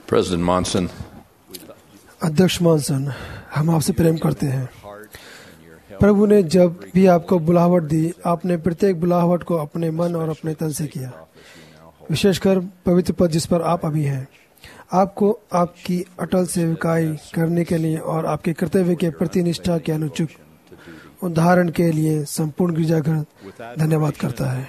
President Monson, अध्यक्ष monsoon, हम आपसे प्रेम करते हैं। प्रभु ने जब भी आपको बुलाहट दी, आपने प्रत्येक बुलाहट को अपने मन और अपने तन से किया, विशेषकर पवित्र पद जिस पर आप अभी हैं। आपको आपकी अटल सेवकाई करने के लिए और आपके कर्तव्य के प्रति निष्ठा के अनुचित उदाहरण के लिए संपूर्ण गिरजाघर धन्यवाद करता है।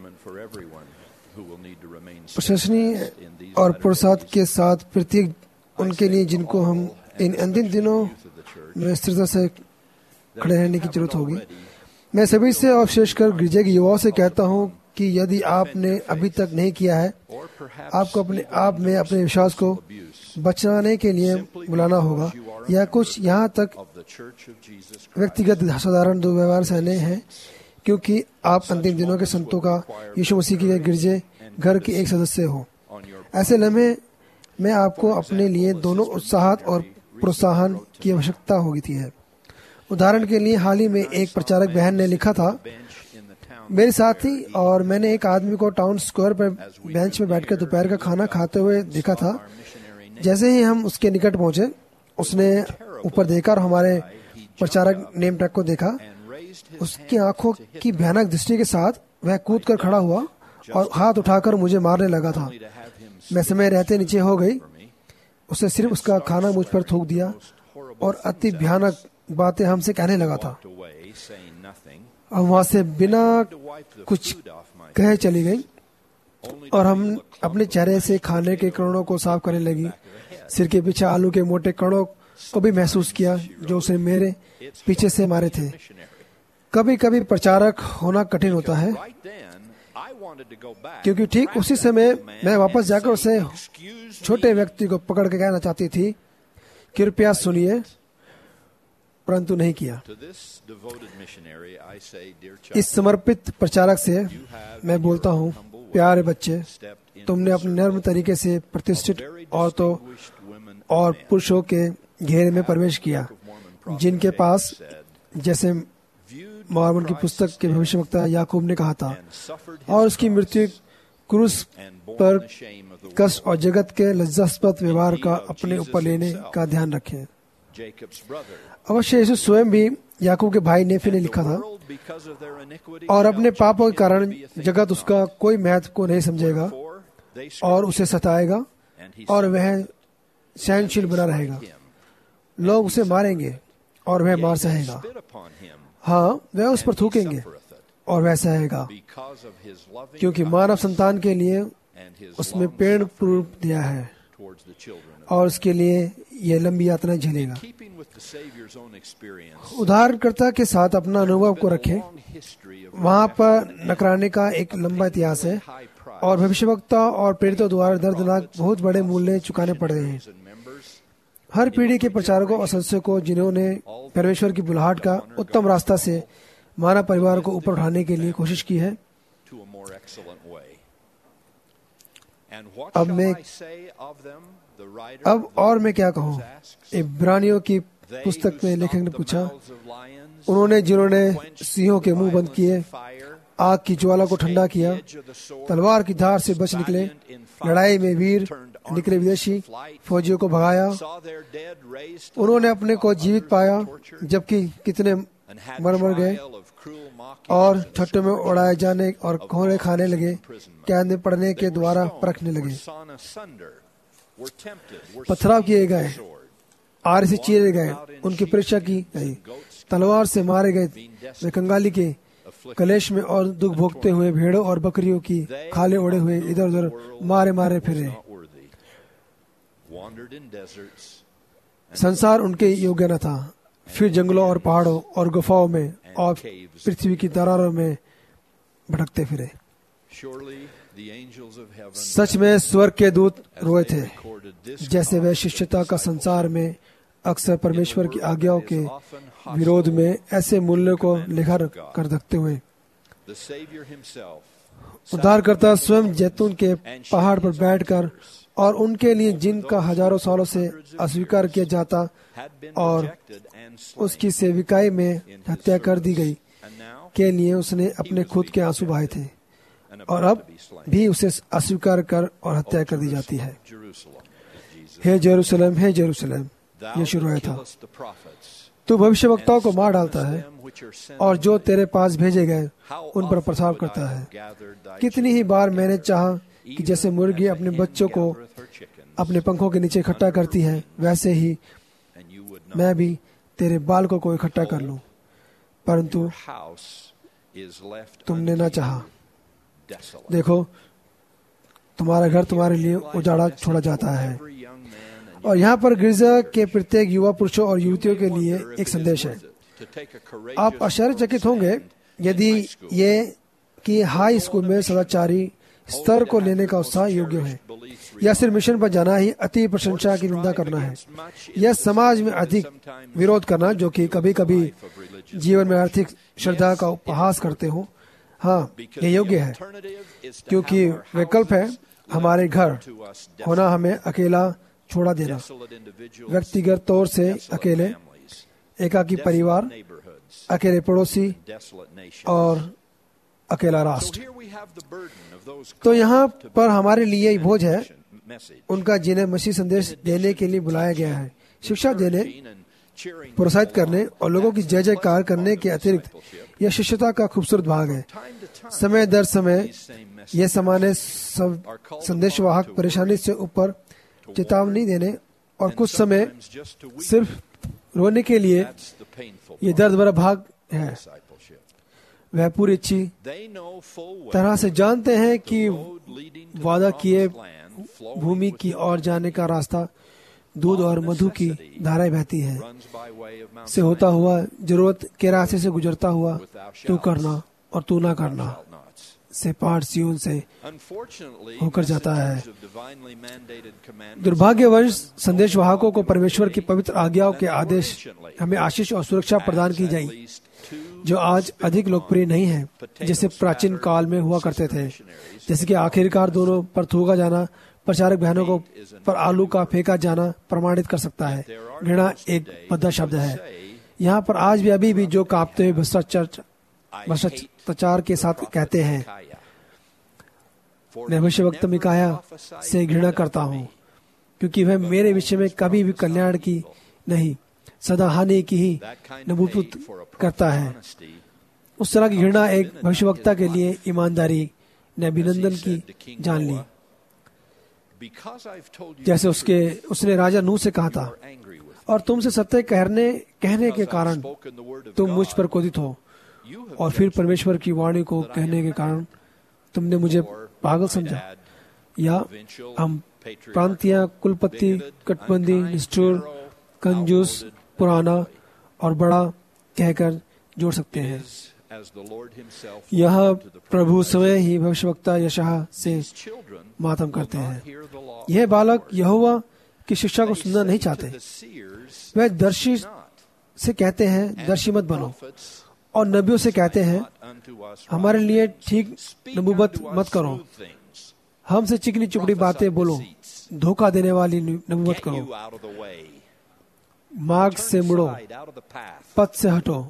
प्रशंसनीय और प्रसाद के साथ प्रत्येक उनके लिए जिनको हम इन अंतिम दिनों में स्थिरता से खड़े रहने की जरूरत होगी। मैं सभी से और विशेषकर गिरजे के युवाओं से कहता हूं कि यदि आपने अभी तक नहीं किया है, आपको अपने आप में अपने विश्वास को बचाने के लिए बुलाना होगा, या कुछ यहाँ तक व्यक्तिगत साधारण दुर्व्यवहार सहने हैं, क्योंकि आप अंतिम दिनों के संतों का यीशु मसीह के गिरजे घर के एक सदस्य हो। ऐसे लम्हे में आपको अपने लिए दोनों उत्साह और प्रोत्साहन की आवश्यकता होगी थी है। उदाहरण के लिए हाल ही में एक प्रचारक बहन ने लिखा था, मेरे साथी और मैंने एक आदमी को टाउन स्क्वायर पर बेंच में बैठकर दोपहर का खाना खाते हुए देखा था। जैसे ही हम उसके निकट पहुंचे, उसने ऊपर देखा और हमारे प्रचारक नेम टैग को देखा। उसकी आंखों की भयानक दृष्टि के साथ वह कूद कर खड़ा हुआ और हाथ उठाकर मुझे मारने लगा था। मैं समय रहते नीचे हो गई। उसने सिर्फ उसका खाना मुझ पर थूक दिया और अति भयानक बातें हमसे कहने लगा था। अब वहां से बिना कुछ कहे चली गई और हम अपने चेहरे से खाने के कणों को साफ करने लगी। सिर के पीछे आलू के मोटे कणों को भी महसूस किया जो उसे मेरे पीछे से मारे थे। कभी कभी प्रचारक होना कठिन होता है, क्योंकि ठीक उसी समय मैं वापस जाकर उसे छोटे व्यक्ति को पकड़ के कहना चाहती थी, कृपया सुनिए, परंतु नहीं किया। इस समर्पित प्रचारक से मैं बोलता हूँ, प्यारे बच्चे, तुमने अपने नर्म तरीके से प्रतिष्ठित औरतों और पुरुषों के घेरे में प्रवेश किया, जिनके पास, जैसे मॉर्मन की पुस्तक के भविष्यवक्ता याकूब ने कहा था, और उसकी मृत्यु क्रूस पर कष्ट और जगत के लज्जास्पद व्यवहार का अपने ऊपर लेने का ध्यान रखें। अवश्य यीशु स्वयं भी याकूब के भाई नेफी ने लिखा था, और अपने पापों के कारण जगत उसका कोई महत्व को नहीं समझेगा और उसे सताएगा और वह सहनशील बना रहेगा। लोग उसे मारेंगे और वह मार सहेगा। हाँ, वह उस पर थूकेंगे और वह सहेगा, क्योंकि मानव संतान के लिए उसमें पेड़ रूप दिया है और उसके लिए यह लंबी यातना झेलेगा। उद्धारकर्ता के साथ अपना अनुभव को रखें। वहाँ पर नकराने का एक लंबा इतिहास है और भविष्यवक्ता और प्रेरितों द्वारा दर्दनाक बहुत बड़े मूल्य चुकाने पड़ रहे हैं। हर पीढ़ी के प्रचारकों और सदस्यों को, जिन्होंने परमेश्वर की बुलाहट का उत्तम रास्ता से मानव परिवार को ऊपर उठाने के लिए कोशिश की है। अब और मैं क्या कहूँ? इब्रानियों की पुस्तक में लेखक ने पूछा, उन्होंने जिन्होंने सिंहों के मुंह बंद किए, आग की ज्वाला को ठंडा किया, तलवार की धार से बच निकले, लड़ाई में वीर निकले, विदेशी फौजियों को भगाया। उन्होंने अपने को जीवित पाया, जबकि कितने मर गए और ठट्टों में उड़ाए जाने और कोहरे खाने लगे, कैद में पड़ने के द्वारा परखने लगे, पथराव किए गए, आरे से चीरे गए, उनकी परीक्षा की गई, तलवार से मारे गए, वे कंगाली के कलेश में और दुख भोगते हुए भेड़ों और बकरियों की खाले ओढ़े हुए इधर उधर मारे मारे फिरे। संसार उनके योग्य न था। फिर जंगलों और पहाड़ों और गुफाओं में और पृथ्वी की दरारों में भटकते फिरे। सच में स्वर्ग के दूत रोए थे, जैसे वे शिष्यता का संसार में अक्सर परमेश्वर की आज्ञाओं के विरोध में ऐसे मूल्यों को लिखा कर रखते हुए। उद्धारकर्ता स्वयं जैतून के पहाड़ पर बैठकर और उनके लिए जिनका हजारों सालों से अस्वीकार किया जाता और उसकी सेविकाई में हत्या कर दी गई के लिए उसने अपने खुद के आंसू बहाए थे, और अब भी उसे अस्वीकार कर और हत्या कर दी जाती है। हे जेरूसलम, हे जेरूसलम, ये शुरू हुआ था, तू भविष्यवक्ताओं को मार डालता है और जो तेरे पास भेजे गए उन पर प्रसार करता है। कितनी ही बार मैंने चाहा कि जैसे मुर्गी अपने बच्चों को अपने पंखों के नीचे इकट्ठा करती है, वैसे ही मैं भी तेरे बालकों को इकट्ठा कर लूं, परंतु तुमने न चाहा। देखो, तुम्हारा घर तुम्हारे लिए उजाड़ा छोड़ा जाता है। और यहाँ पर गिरजा के प्रत्येक युवा पुरुषों और युवतियों के लिए एक संदेश है। आप आश्चर्यचकित होंगे यदि ये कि हाई स्कूल में सदाचारी स्तर को लेने का उत्साह योग्य है, या सिर्फ मिशन पर जाना ही अति प्रशंसा की निंदा करना है, या समाज में अधिक विरोध करना जो कि कभी कभी जीवन में आर्थिक श्रद्धा का उपहास करते हो। हाँ, ये योग्य है, क्योंकि विकल्प है हमारे घर होना, हमें अकेला छोड़ा देना, व्यक्तिगत तौर से अकेले, एकाकी परिवार, अकेले पड़ोसी और अकेला राष्ट्र। तो यहाँ पर हमारे लिए बोझ है उनका जिन्हें मसीह संदेश देने के लिए बुलाया गया है, शिक्षा देने, प्रोत्साहित करने और लोगों की जय जयकार करने के अतिरिक्त यह शिष्यता का खूबसूरत भाग है। समय दर समय ये सामान्य संदेशवाहक परेशानी से ऊपर चेतावनी देने और कुछ समय सिर्फ रोने के लिए ये दर्द भरा भाग है। वह पूरी अच्छी तरह से जानते हैं कि वादा किए भूमि की ओर जाने का रास्ता दूध और मधु की धाराएं बहती हैं, से होता हुआ जरूरत के रास्ते से गुजरता हुआ तू करना और तू ना करना से पाठ सियोन से होकर जाता है। दुर्भाग्यवश संदेशवाहकों को परमेश्वर की पवित्र आज्ञाओं के आदेश हमें आशीष और सुरक्षा प्रदान की जाए, जो आज अधिक लोकप्रिय नहीं है जैसे प्राचीन काल में हुआ करते थे। जैसे कि आखिरकार दोनों पर थूका जाना, प्रचारक बहनों को पर आलू का फेंका जाना प्रमाणित कर सकता है। घृणा एक भद्दा शब्द है। यहाँ पर आज भी अभी भी जो कांपते हुए भ्रष्टाचार के साथ कहते हैं, मैं भविष्यवक्ता मिकाया से घृणा करता हूँ, क्योंकि वह मेरे विषय में कभी भी कल्याण की नहीं, सदा हानि की ही नबूवत करता है। उस तरह की घृणा एक भविष्यवक्ता के लिए ईमानदारी ने अभिनंदन की जान ली। जैसे उसने राजा नूह से कहा था, और तुमसे सत्य कहने के कारण तुम मुझ पर क्रोधित हो, और फिर परमेश्वर की वाणी को कहने के कारण तुमने मुझे पागल समझा। या हम प्रांतीय, कुलपति, कटबंदी, निष्ठुर, कंजूस, पुराना और बड़ा कहकर जोड़ सकते हैं। यह प्रभु स्वयं ही भविष्यवक्ता यशायाह से मातम करते हैं। यह बालक यहोवा की शिक्षा को सुनना नहीं चाहते। वह दर्शी से कहते हैं, दर्शी मत बनो, और नबियों से कहते हैं, हमारे लिए ठीक नबूवत मत करो, हमसे चिकनी चुपड़ी बातें बोलो, धोखा देने वाली नबूवत करो, मार्ग से मुड़ो, पथ से हटो,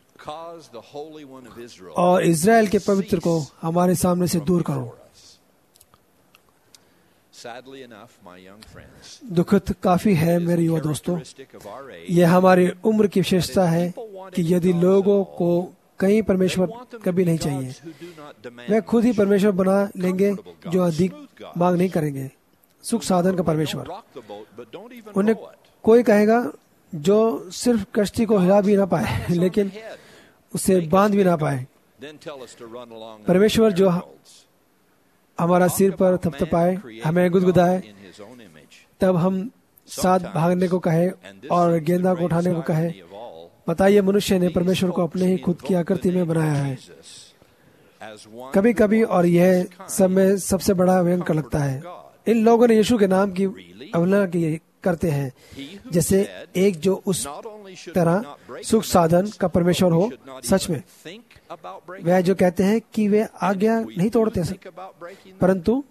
और इज़राइल के पवित्र को हमारे सामने से दूर करो। दुखद काफी है मेरे युवा दोस्तों, यह हमारी उम्र की विशेषता है कि यदि लोगों को कहीं परमेश्वर कभी नहीं चाहिए, वे खुद ही परमेश्वर बना लेंगे जो अधिक मांग नहीं करेंगे। सुख साधन का परमेश्वर, उन्हें कोई कहेगा जो सिर्फ कश्ती को हिला भी ना पाए लेकिन उसे बांध भी ना पाए। परमेश्वर जो हमारा सिर पर थपथपाए, हमें गुदगुदाए, तब हम साथ भागने को कहे और गेंदा को उठाने को कहे। बताइए, मनुष्य ने परमेश्वर को अपने ही खुद की आकृति में बनाया है कभी कभी, और यह सब में सबसे बड़ा भयंकर लगता है। इन लोगों ने यीशु के नाम की अवहेलना करते हैं, जैसे एक जो उस तरह सुख साधन का परमेश्वर हो। सच में वह जो कहते हैं कि वे आज्ञा नहीं तोड़ते, परंतु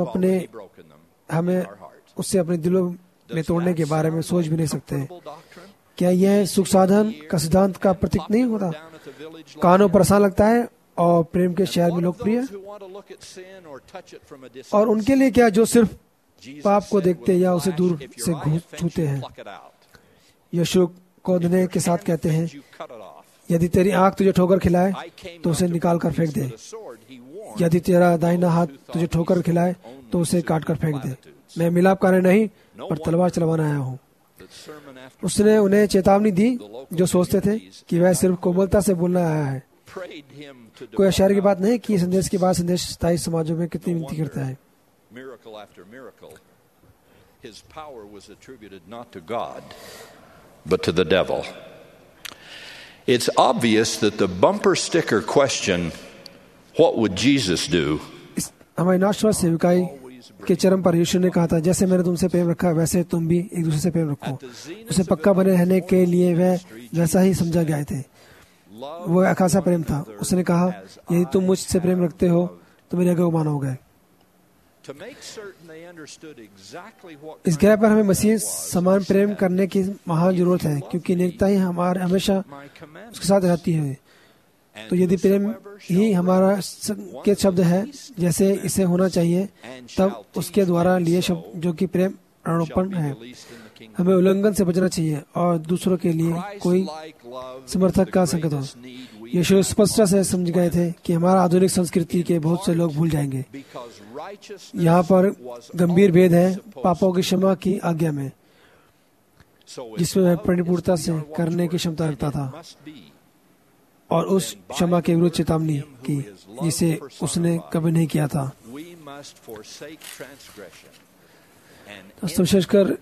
हमें उससे अपने दिलों में तोड़ने के बारे में सोच भी नहीं सकते। क्या यह सुख साधन का सिद्धांत का प्रतीक नहीं होता? कानों पर आसान लगता है और प्रेम के शहर में लोकप्रिय, और उनके लिए क्या जो सिर्फ पाप को देखते या उसे दूर से छूते हैं। यीशु कोदने के साथ कहते हैं, यदि तेरी आंख तुझे ठोकर खिलाए तो उसे निकाल कर फेंक दे, यदि तेरा दाहिना हाथ तुझे ठोकर खिलाए तो उसे काट कर फेंक दे। मैं मिलाप करने नहीं पर तलवार चलवाना आया हूँ। उसने उन्हें चेतावनी दी जो सोचते थे कि वह सिर्फ कोमलता से बोलना आया है। कोई आश्चर्य की बात नहीं कि संदेश के बाद संदेश स्थायी समाजों में कितनी विनती करता है। His power was attributed not to God, but to the devil. It's obvious that the bumper sticker question, what would Jesus do? हमारी नाश्ता सेविकाई के चरम पर यीशु ने कहा था, जैसे मैंने तुमसे प्रेम रखा वैसे तुम भी एक दूसरे से प्रेम रखो। उसे पक्का बने रहने के लिए वह वैसा ही समझा गए थे। वो अखासा प्रेम था। उसने कहा, यदि तुम मुझसे प्रेम रखते हो तो मेरे आगे मानोगे। इस ग्रह पर हमें मसीह समान प्रेम करने की महान जरूरत है, क्योंकि नेकता ही हमारे हमेशा उसके साथ रहती है। तो यदि प्रेम ही हमारा संकेत शब्द है जैसे इसे होना चाहिए, तब उसके द्वारा लिए शब्द जो कि प्रेम आरोपण है, हमें उल्लंघन से बचना चाहिए और दूसरों के लिए कोई समर्थक का संकेत हो। यीशु स्पष्ट से समझ गए थे कि हमारा आधुनिक संस्कृति के बहुत से लोग भूल जाएंगे। यहाँ पर गंभीर भेद है पापों की क्षमा की आज्ञा में, जिसमें वह परिपूर्णता से करने की क्षमता रखता था, और उस क्षमा के विरुद्ध चेतावनी की जिसे उसने कभी नहीं किया था। तो विशेषकर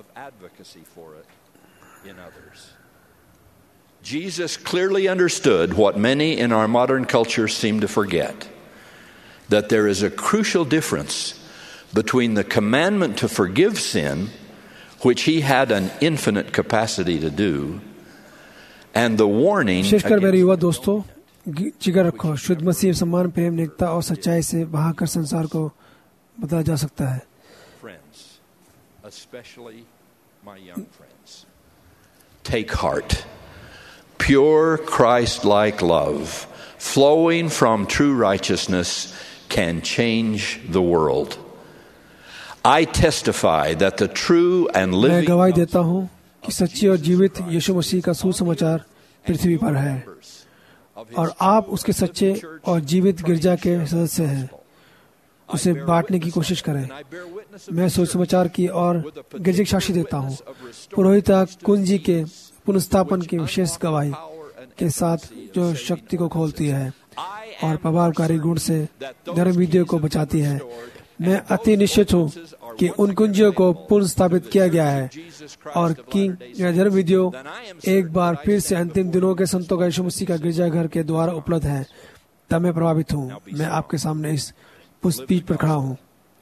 Jesus clearly understood what many in our modern culture seem to forget, that there is a crucial difference between the commandment to forgive sin, which he had an infinite capacity to do, and the warning विशेषकर मेरे युवा दोस्तों, जिगर रखो, शुद्ध मसीह समान प्रेम, नेकता और सच्चाई से बहाकर संसार को बताया जा सकता है। Friends, especially my young friends, take heart. Pure Christ-like love, flowing from true righteousness, can change the world. I testify that the true and living मैं गवाही देता हूँ कि सच्ची और जीवित यीशु मसीह का सुसमाचार पृथ्वी पर है, और आप उसके सच्चे और जीवित गिरजा के सदस्य हैं। उसे बांटने की कोशिश करें। मैं सुसमाचार की और गिरजे की साक्षी देता हूँ, पुरोहिता कुंजी के पुनर्स्थापन की विशेष गवाही के साथ, जो शक्ति को खोलती है और प्रभावकारी गुण से धर्मविधियों को बचाती है। मैं अति निश्चित हूँ कि उन कुंजियों को पुनर्स्थापित किया गया है और कि यह धर्मविधियों एक बार फिर से अंतिम दिनों के संतों का यीशु मसीह का गिरजाघर के द्वारा उपलब्ध है। तब मैं प्रभावित हूँ। मैं आपके सामने इस पुष्पीठ पर खड़ा हूँ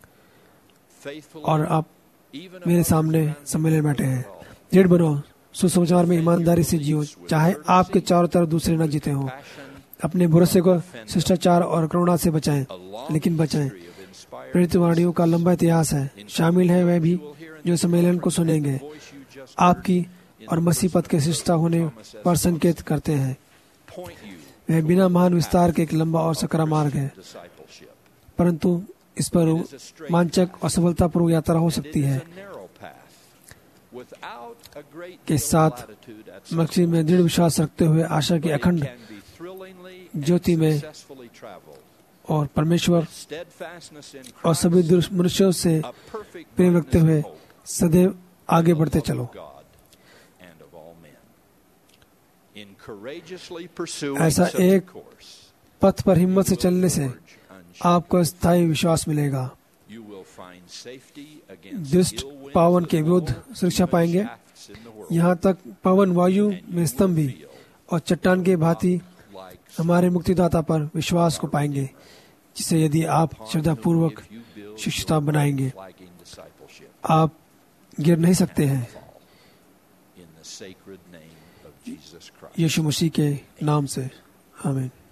और आप मेरे सामने सम्मेलन बैठे हैं। दृढ़ बनो, सुसमाचार में ईमानदारी से जियो, चाहे आपके चारों तरफ दूसरे न जीते हों। अपने भरोसे को शिष्टाचार और करुणा से बचाएं, लेकिन बचाएं। प्रेरित वाणियों का लंबा इतिहास है। शामिल है वे भी जो सम्मेलन को सुनेंगे। आपकी और मसीह पद के शिष्टा होने पर संकेत करते हैं। वह बिना महान विस्तार के एक लंबा और सकरा मार्ग है, परंतु इस पर रोमांचक और सफलतापूर्वक यात्रा हो सकती है। के साथ मसीह में दृढ़ विश्वास रखते हुए आशा की अखंड ज्योति में और परमेश्वर और सभी मनुष्यों से प्रेम रखते हुए सदैव आगे बढ़ते चलो। ऐसा एक पथ पर हिम्मत से चलने से आपको स्थायी विश्वास मिलेगा। दुष्ट पावन के विरुद्ध सुरक्षा पाएंगे, यहाँ तक पवन वायु में स्तंभ भी और चट्टान के भांति हमारे मुक्तिदाता पर विश्वास को पाएंगे, जिसे यदि आप श्रद्धापूर्वक शिक्षिता बनाएंगे, आप गिर नहीं सकते हैं। यीशु मसीह के नाम से, आमीन।